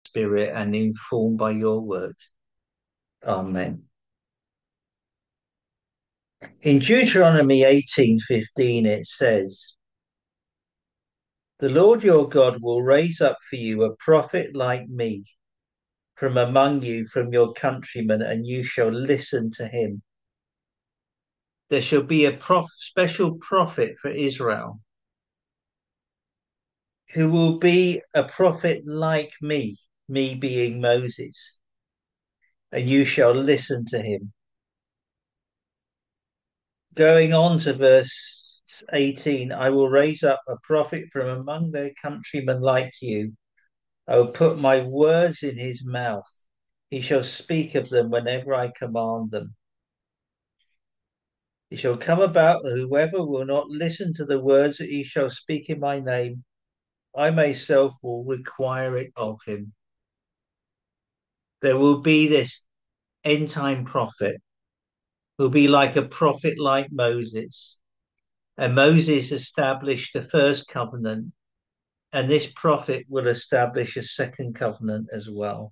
Spirit and informed by your word. Amen. In Deuteronomy 18:15, it says, "The Lord your God will raise up for you a prophet like me from among you, from your countrymen, and you shall listen to him." There shall be a special prophet for Israel who will be a prophet like me being Moses, and you shall listen to him. Going on to verse 18, "I will raise up a prophet from among their countrymen like you. I will put my words in his mouth. He shall speak of them whenever I command them. It shall come about that whoever will not listen to the words that he shall speak in my name, I myself will require it of him." There will be this end time prophet who will be like a prophet like Moses. And Moses established the first covenant, and this prophet will establish a second covenant as well.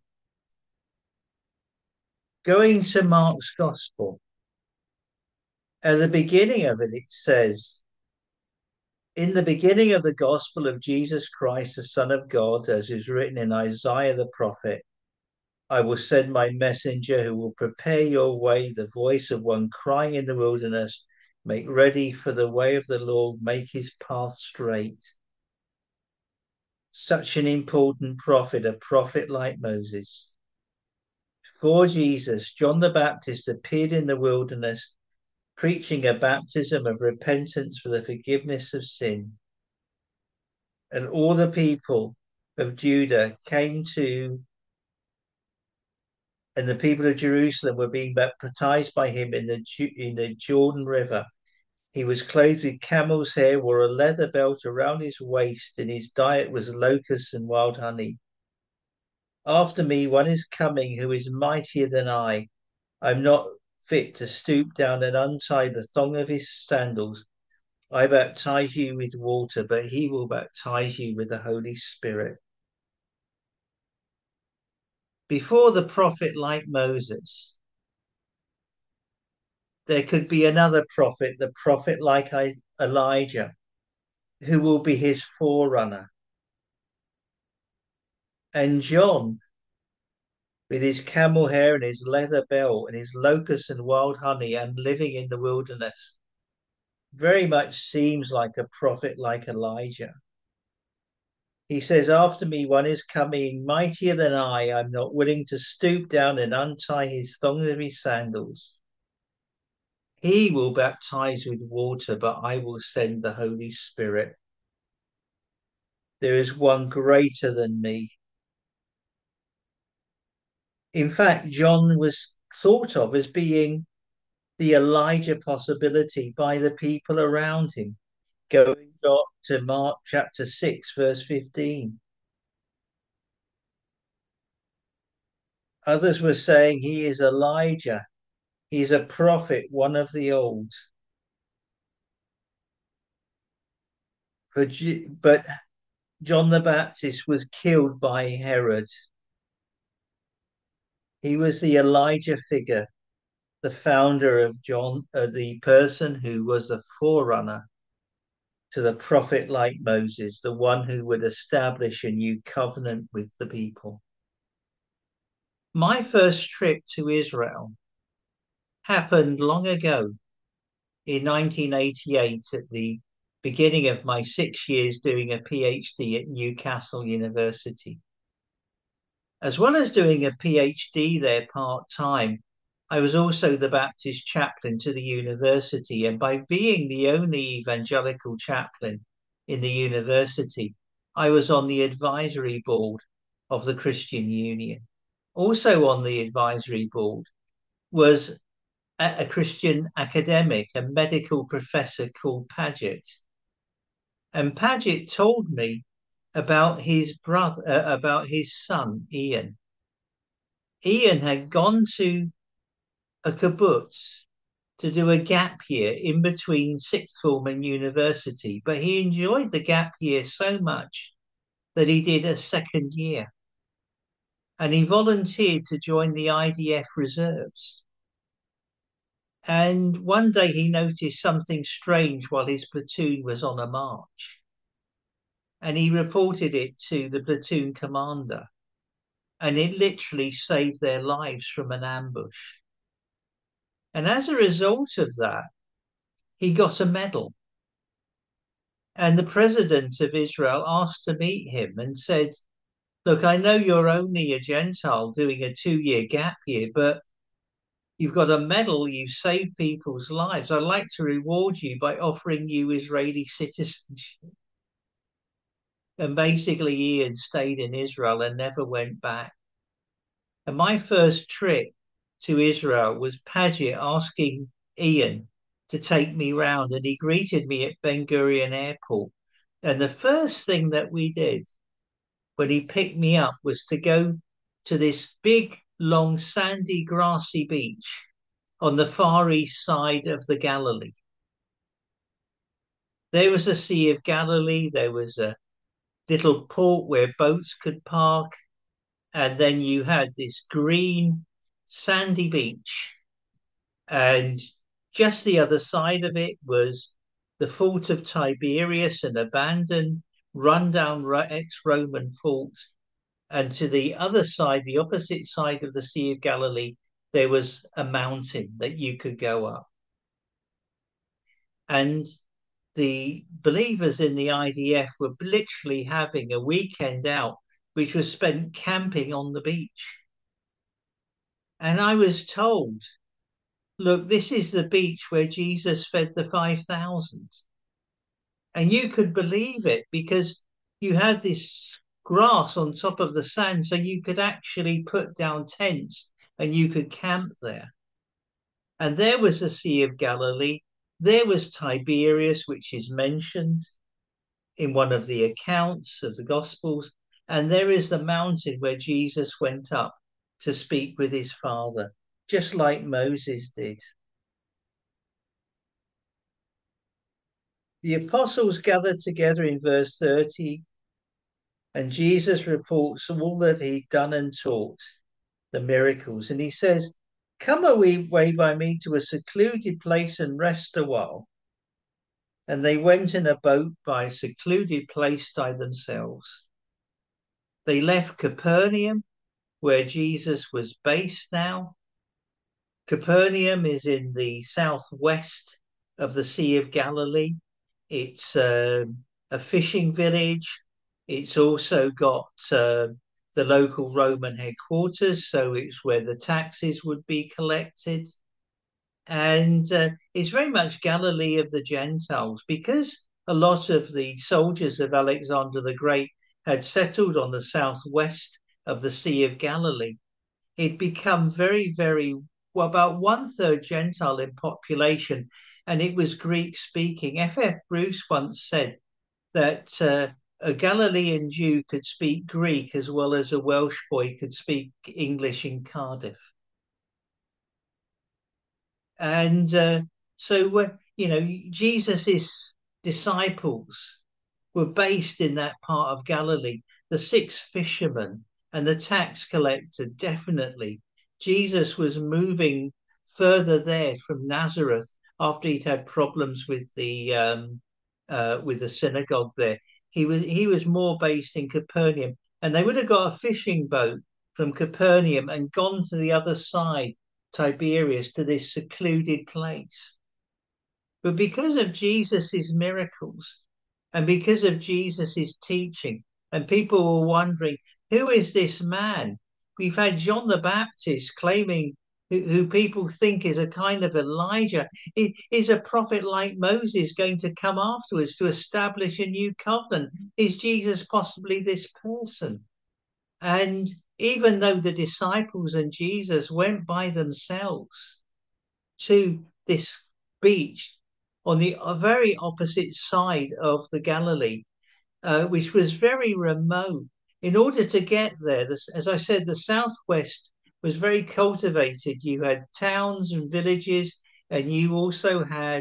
Going to Mark's Gospel, at the beginning of it, it says, "In the beginning of the Gospel of Jesus Christ, the Son of God, as is written in Isaiah the prophet, I will send my messenger who will prepare your way, the voice of one crying in the wilderness, make ready for the way of the Lord, make his path straight." Such an important prophet, a prophet like Moses. For Jesus, John the Baptist appeared in the wilderness, preaching a baptism of repentance for the forgiveness of sin. And all the people of Judah came to, and the people of Jerusalem were being baptized by him in the Jordan River. He was clothed with camel's hair, wore a leather belt around his waist, and his diet was locusts and wild honey. "After me, one is coming who is mightier than I. I'm not fit to stoop down and untie the thong of his sandals. I baptize you with water, but he will baptize you with the Holy Spirit." Before the prophet like Moses, there could be another prophet, the prophet like Elijah, who will be his forerunner. And John, with his camel hair and his leather belt and his locusts and wild honey and living in the wilderness, very much seems like a prophet like Elijah. He says, "After me, one is coming mightier than I. I'm not willing to stoop down and untie his thongs of his sandals. He will baptize with water, but I will send the Holy Spirit. There is one greater than me." In fact, John was thought of as being the Elijah possibility by the people around him. Going to Mark chapter 6, verse 15. Others were saying he is Elijah. He's a prophet, one of the old. But John the Baptist was killed by Herod. He was the Elijah figure, the founder of the person who was the forerunner to the prophet like Moses, the one who would establish a new covenant with the people. My first trip to Israel happened long ago in 1988 at the beginning of my 6 years doing a PhD at Newcastle University. As well as doing a PhD there part-time, I was also the Baptist chaplain to the university, and by being the only evangelical chaplain in the university, I was on the advisory board of the Christian Union. Also on the advisory board was a Christian academic, a medical professor called Paget. And Paget told me about his brother, about his son, Ian. Ian had gone to a kibbutz to do a gap year in between sixth form and university, but he enjoyed the gap year so much that he did a second year. and he volunteered to join the IDF reserves. And one day he noticed something strange while his platoon was on a march. And he reported it to the platoon commander. And it literally saved their lives from an ambush. And as a result of that, he got a medal. And the president of Israel asked to meet him and said, look, I know you're only a Gentile doing a 2-year gap year, but you've got a medal, you saved people's lives. I'd like to reward you by offering you Israeli citizenship. And basically, Ian stayed in Israel and never went back. And my first trip to Israel was Paget asking Ian to take me round, and he greeted me at Ben Gurion Airport. And the first thing that we did when he picked me up was to go to this big, long, sandy, grassy beach on the far east side of the Galilee. There was a Sea of Galilee, there was a little port where boats could park, and then you had this green, sandy beach. And just the other side of it was the fort of Tiberias, an abandoned, rundown ex-Roman fort. And to the other side, the opposite side of the Sea of Galilee, there was a mountain that you could go up. And the believers in the IDF were literally having a weekend out, which was spent camping on the beach. And I was told, look, this is the beach where Jesus fed the 5,000. And you could believe it because you had this grass on top of the sand, so you could actually put down tents and you could camp there. And there was the Sea of Galilee. There was Tiberias, which is mentioned in one of the accounts of the Gospels. And there is the mountain where Jesus went up to speak with his Father, just like Moses did. The apostles gathered together in verse 30, and Jesus reports all that he'd done and taught, the miracles. And he says, come away by me to a secluded place and rest a while. And they went in a boat by a secluded place by themselves. They left Capernaum, where Jesus was based now. Capernaum is in the southwest of the Sea of Galilee. It's a fishing village. It's also got the local Roman headquarters, so it's where the taxes would be collected. And it's very much Galilee of the Gentiles, because a lot of the soldiers of Alexander the Great had settled on the southwest of the Sea of Galilee. It'd become very, very, well, about 1/3 Gentile in population, and it was Greek speaking. F.F. Bruce once said that a Galilean Jew could speak Greek as well as a Welsh boy could speak English in Cardiff. And so, Jesus's disciples were based in that part of Galilee. The 6 fishermen and the tax collector, definitely. Jesus was moving further there from Nazareth after he'd had problems with the synagogue there. He was more based in Capernaum, and they would have got a fishing boat from Capernaum and gone to the other side, Tiberias, to this secluded place. But because of Jesus's miracles and because of Jesus's teaching, and people were wondering, who is this man? We've had John the Baptist claiming, who people think is a kind of Elijah. Is a prophet like Moses going to come afterwards to establish a new covenant? Is Jesus possibly this person? And even though the disciples and Jesus went by themselves to this beach on the very opposite side of the Galilee, which was very remote, in order to get there, as I said, the southwest was very cultivated. You had towns and villages, and you also had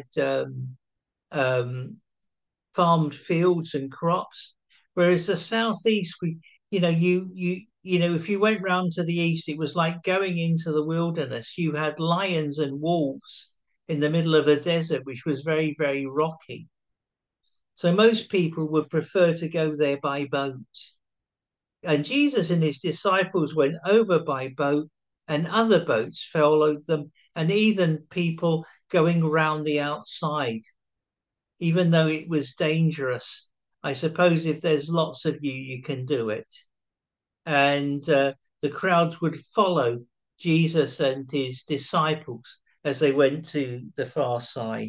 farmed fields and crops. Whereas the southeast, you if you went round to the east, it was like going into the wilderness. You had lions and wolves in the middle of a desert, which was very, very rocky. So most people would prefer to go there by boat. And Jesus and his disciples went over by boat, and other boats followed them, and even people going round the outside, even though it was dangerous. I suppose if there's lots of you, you can do it. And the crowds would follow Jesus and his disciples as they went to the far side.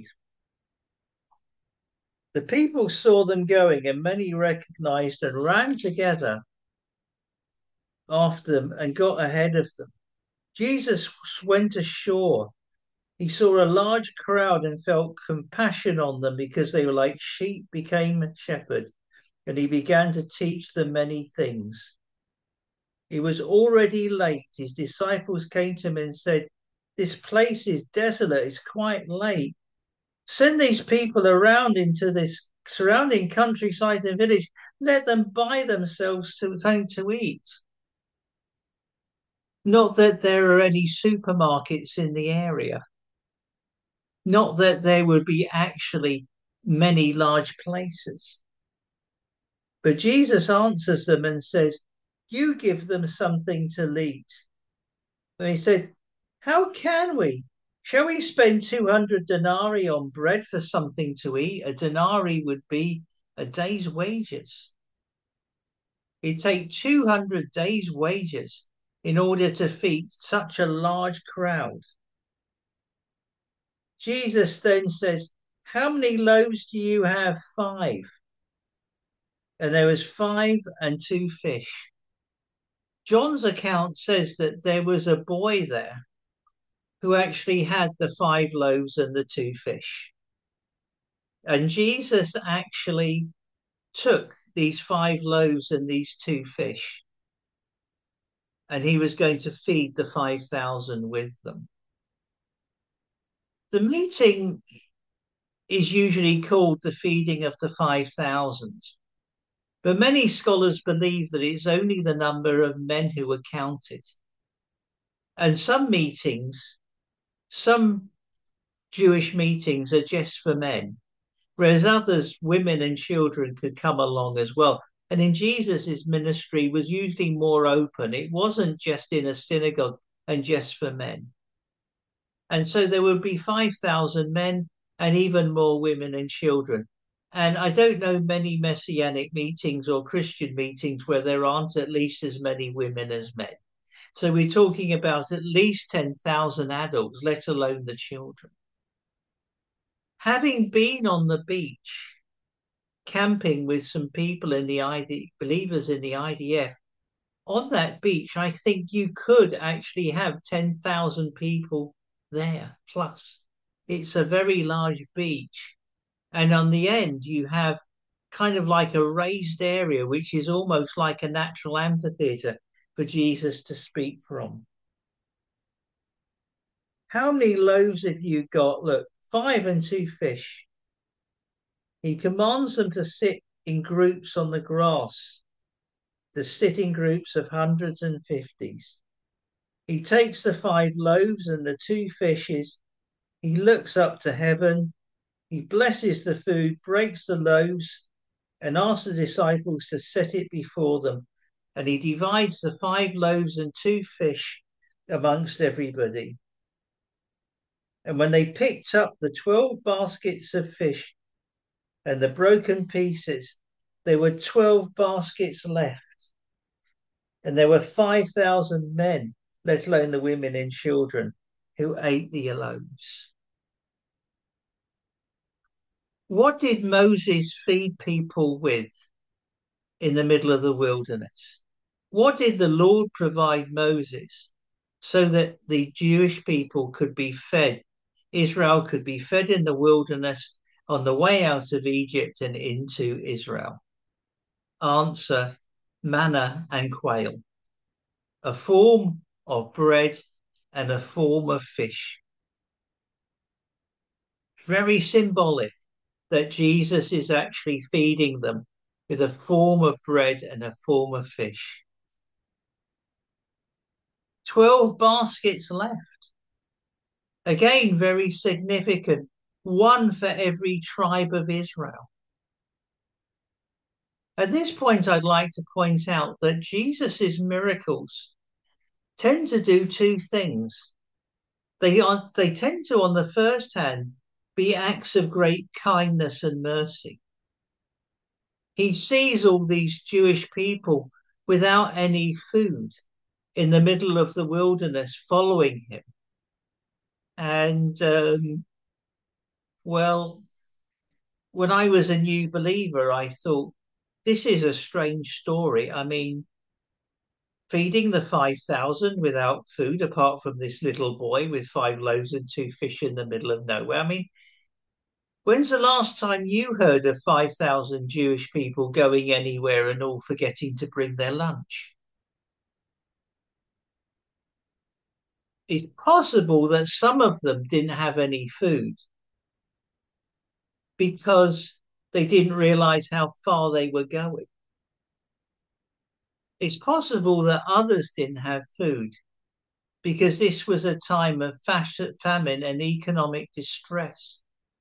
The people saw them going, and many recognized and ran together after them and got ahead of them. Jesus went ashore. He saw a large crowd and felt compassion on them because they were like sheep became a shepherd, and he began to teach them many things. It was already late. His disciples came to him and said, "This place is desolate. It's quite late. Send these people around into this surrounding countryside and village. Let them buy themselves something to eat." Not that there are any supermarkets in the area. Not that there would be actually many large places. But Jesus answers them and says, "You give them something to eat." And he said, "How can we? Shall we spend 200 denarii on bread for something to eat?" A denarii would be a day's wages. It'd take 200 days' wages in order to feed such a large crowd. Jesus then says, "How many loaves do you have?" 5. And there was 5 and 2 fish. John's account says that there was a boy there who actually had the 5 loaves and the 2 fish. And Jesus actually took these 5 loaves and these 2 fish, and he was going to feed the 5,000 with them. The meeting is usually called the feeding of the 5,000. But many scholars believe that it's only the number of men who were counted. And some Jewish meetings are just for men, whereas others, women and children, could come along as well. And in Jesus's ministry was usually more open. It wasn't just in a synagogue and just for men. And so there would be 5,000 men and even more women and children. And I don't know many messianic meetings or Christian meetings where there aren't at least as many women as men. So we're talking about at least 10,000 adults, let alone the children. Having been on the beach, camping with some people in the believers in the IDF, on that beach, I think you could actually have 10,000 people there plus. It's a very large beach. And on the end, you have kind of like a raised area, which is almost like a natural amphitheater for Jesus to speak from. How many loaves have you got? Look, 5 and 2 fish. He commands them to sit in groups on the grass, to sit in groups of hundreds and fifties. He takes the 5 loaves and the 2 fishes. He looks up to heaven. He blesses the food, breaks the loaves, and asks the disciples to set it before them. And he divides the 5 loaves and 2 fish amongst everybody. And when they picked up the 12 baskets of fish and the broken pieces, there were 12 baskets left. And there were 5,000 men, let alone the women and children, who ate the loaves. What did Moses feed people with in the middle of the wilderness? What did the Lord provide Moses so that the Jewish people could be fed? Israel could be fed in the wilderness on the way out of Egypt and into Israel. Answer: manna and quail, a form of bread and a form of fish. Very symbolic that Jesus is actually feeding them with a form of bread and a form of fish. 12 baskets left. Again, very significant. One for every tribe of Israel. At this point, I'd like to point out that Jesus's miracles tend to do two things. They tend to, on the first hand, be acts of great kindness and mercy. He sees all these Jewish people without any food in the middle of the wilderness following him. And, well, when I was a new believer, I thought, this is a strange story. I mean, feeding the 5,000 without food, apart from this little boy with 5 loaves and 2 fish in the middle of nowhere. I mean, when's the last time you heard of 5,000 Jewish people going anywhere and all forgetting to bring their lunch? It's possible that some of them didn't have any food because they didn't realize how far they were going. It's possible that others didn't have food because this was a time of famine and economic distress.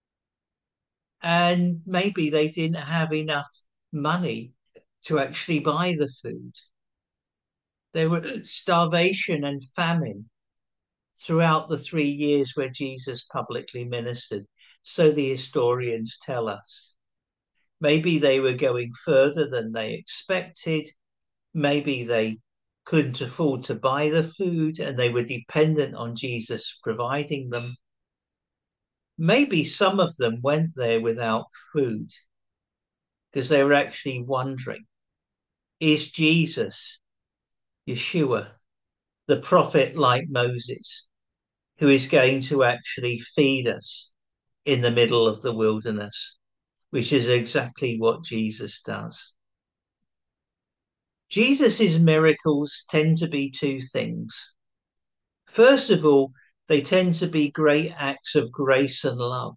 And maybe they didn't have enough money to actually buy the food. There were starvation and famine throughout the 3 years where Jesus publicly ministered. So the historians tell us. Maybe they were going further than they expected. Maybe they couldn't afford to buy the food and they were dependent on Jesus providing them. Maybe some of them went there without food because they were actually wondering, is Jesus, Yeshua, the prophet like Moses, who is going to actually feed us in the middle of the wilderness, which is exactly what Jesus does. Jesus's miracles tend to be two things. First of all, they tend to be great acts of grace and love,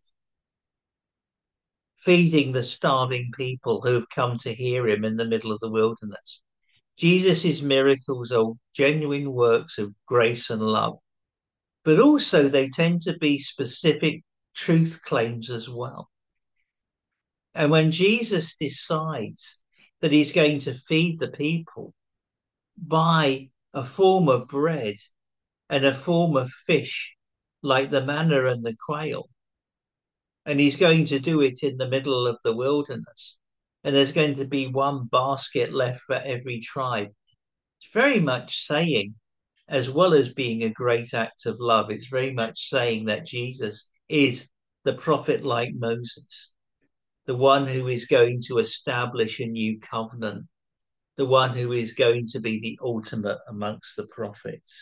feeding the starving people who have come to hear him in the middle of the wilderness. Jesus's miracles are genuine works of grace and love, but also they tend to be specific truth claims as well. And when Jesus decides that he's going to feed the people by a form of bread and a form of fish, like the manna and the quail, and he's going to do it in the middle of the wilderness, and there's going to be one basket left for every tribe, it's very much saying, as well as being a great act of love, it's very much saying that Jesus is the prophet like Moses, the one who is going to establish a new covenant, the one who is going to be the ultimate amongst the prophets.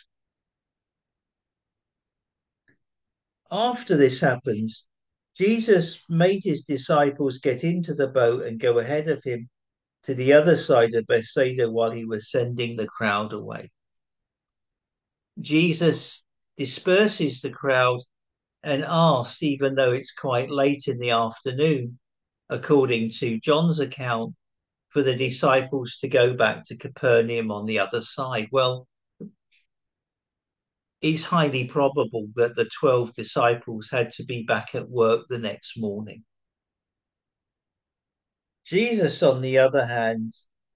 After this happens, Jesus made his disciples get into the boat and go ahead of him to the other side of Bethsaida while he was sending the crowd away. Jesus disperses the crowd and asks, even though it's quite late in the afternoon, according to John's account, for the disciples to go back to Capernaum on the other side. Well, it's highly probable that the 12 disciples had to be back at work the next morning. Jesus, on the other hand,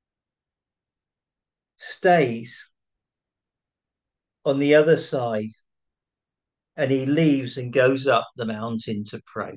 stays on the other side and he leaves and goes up the mountain to pray.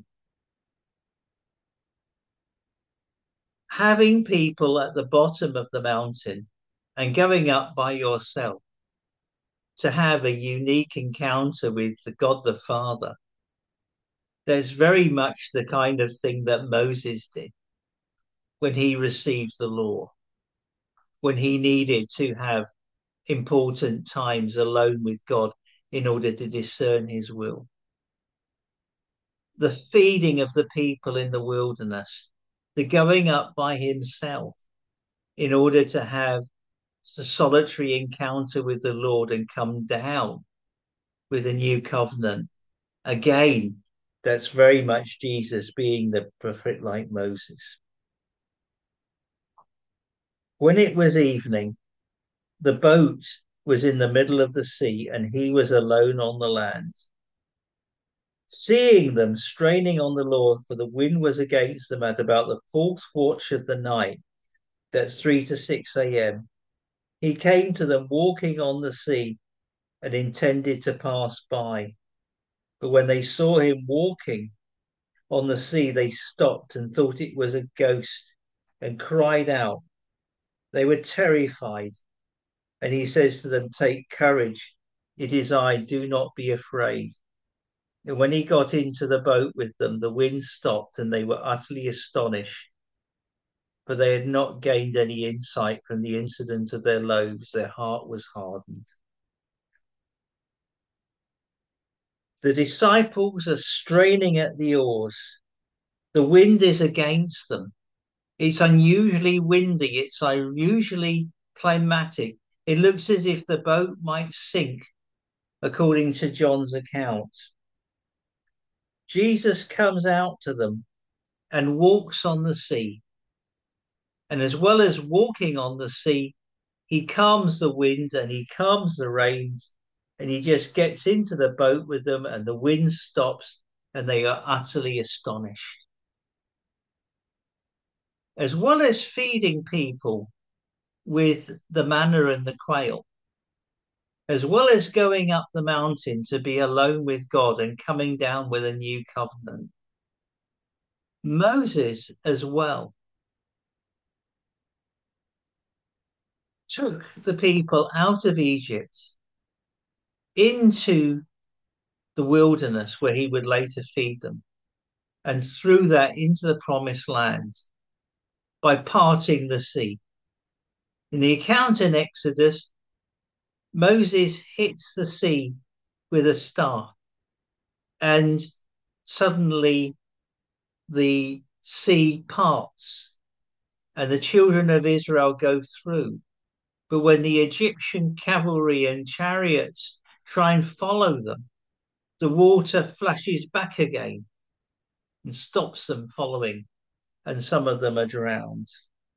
Having people at the bottom of the mountain and going up by yourself to have a unique encounter with the God the Father, there's very much the kind of thing that Moses did when he received the law, when he needed to have important times alone with God in order to discern his will. The feeding of the people in the wilderness, the going up by himself in order to have a solitary encounter with the Lord and come down with a new covenant. Again, that's very much Jesus being the prophet like Moses. When it was evening, the boat was in the middle of the sea, and he was alone on the land. Seeing them straining on the Lord, for the wind was against them at about the fourth watch of the night, that's 3 to 6 a.m., he came to them walking on the sea and intended to pass by. But when they saw him walking on the sea, they stopped and thought it was a ghost and cried out. They were terrified. And he says to them, "Take courage. It is I. Do not be afraid." And when he got into the boat with them, the wind stopped and they were utterly astonished. But they had not gained any insight from the incident of their loaves. Their heart was hardened. The disciples are straining at the oars. The wind is against them. It's unusually windy. It's unusually climatic. It looks as if the boat might sink, according to John's account. Jesus comes out to them and walks on the sea. And as well as walking on the sea, he calms the wind and he calms the rains, and he just gets into the boat with them, and the wind stops and they are utterly astonished. As well as feeding people with the manna and the quail, as well as going up the mountain to be alone with God and coming down with a new covenant, Moses as well took the people out of Egypt into the wilderness where he would later feed them, and through that into the promised land by parting the sea. In the account in Exodus, Moses hits the sea with a staff, and suddenly the sea parts and the children of Israel go through. But when the Egyptian cavalry and chariots try and follow them, the water flashes back again and stops them following, and some of them are drowned.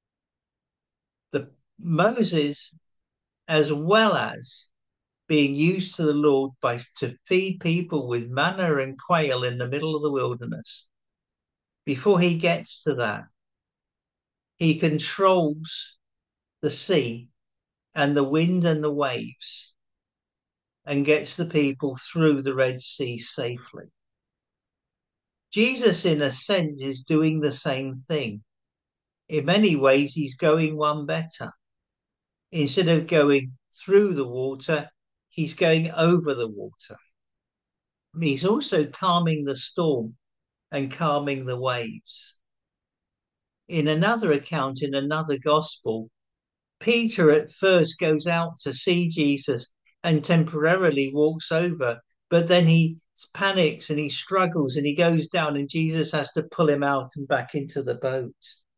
Moses, as well as being used to the Lord to feed people with manna and quail in the middle of the wilderness, before he gets to that, he controls the sea and the wind and the waves and gets the people through the Red Sea safely. Jesus, in a sense, is doing the same thing. In many ways, he's going one better. Instead of going through the water, he's going over the water. He's also calming the storm and calming the waves. In another account, in another gospel, Peter at first goes out to see Jesus and temporarily walks over, but then he panics and he struggles and he goes down, and Jesus has to pull him out and back into the boat.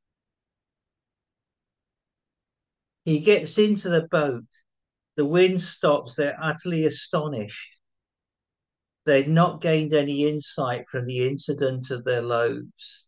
He gets into the boat. The wind stops. They're utterly astonished. They'd not gained any insight from the incident of their loaves.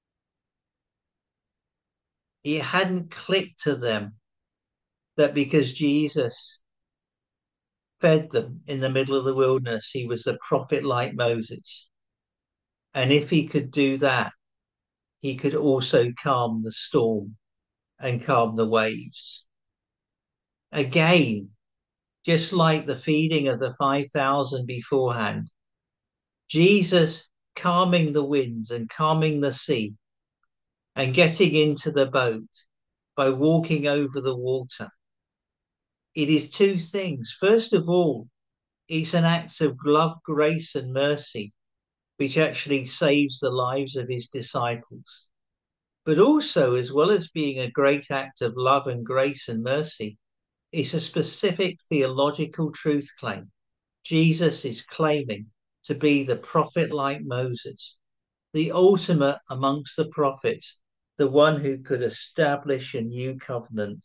It hadn't clicked to them that because Jesus fed them in the middle of the wilderness, he was a prophet like Moses. And if he could do that, he could also calm the storm and calm the waves. Again, just like the feeding of the 5,000 beforehand, Jesus calming the winds and calming the sea and getting into the boat by walking over the water. It is two things. First of all, it's an act of love, grace, and mercy, which actually saves the lives of his disciples. But also, as well as being a great act of love and grace and mercy, it's a specific theological truth claim. Jesus is claiming to be the prophet like Moses, the ultimate amongst the prophets, the one who could establish a new covenant.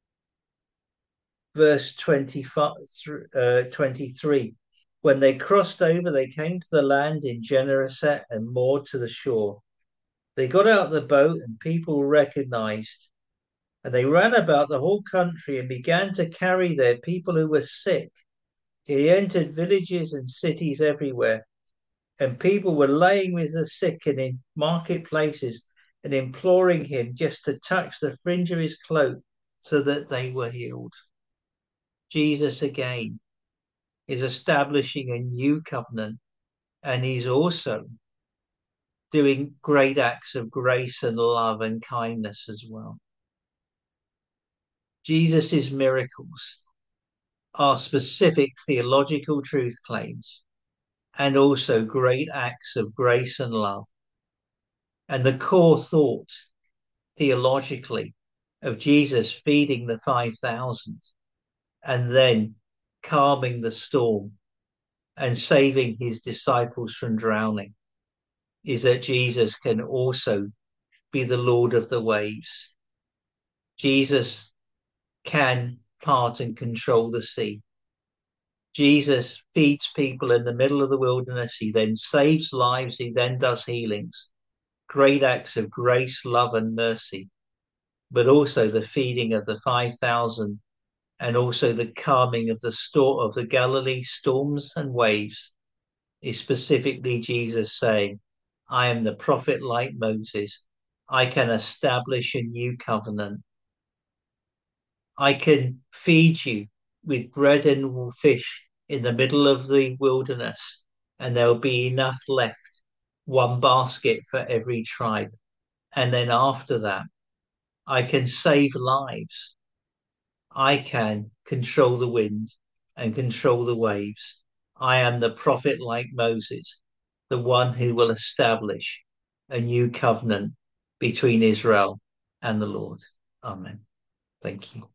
Verse 23, when they crossed over, they came to the land in Gennesaret and moored to the shore. They got out of the boat and people recognized And they ran about the whole country and began to carry their people who were sick. He entered villages and cities everywhere, and people were laying with the sick and in marketplaces and imploring him just to touch the fringe of his cloak so that they were healed. Jesus again is establishing a new covenant, and he's also doing great acts of grace and love and kindness as well. Jesus' miracles are specific theological truth claims and also great acts of grace and love. And the core thought theologically of Jesus feeding the 5,000 and then calming the storm and saving his disciples from drowning is that Jesus can also be the Lord of the waves. Jesus can part and control the sea. Jesus feeds people in the middle of the wilderness. He then saves lives. He then does healings. Great acts of grace, love, and mercy, but also the feeding of the 5,000 and also the calming of the Galilee storms and waves is specifically Jesus saying, I am the prophet like Moses. I can establish a new covenant. I can feed you with bread and fish in the middle of the wilderness, and there'll be enough left, one basket for every tribe. And then after that, I can save lives. I can control the wind and control the waves. I am the prophet like Moses, the one who will establish a new covenant between Israel and the Lord. Amen. Thank you.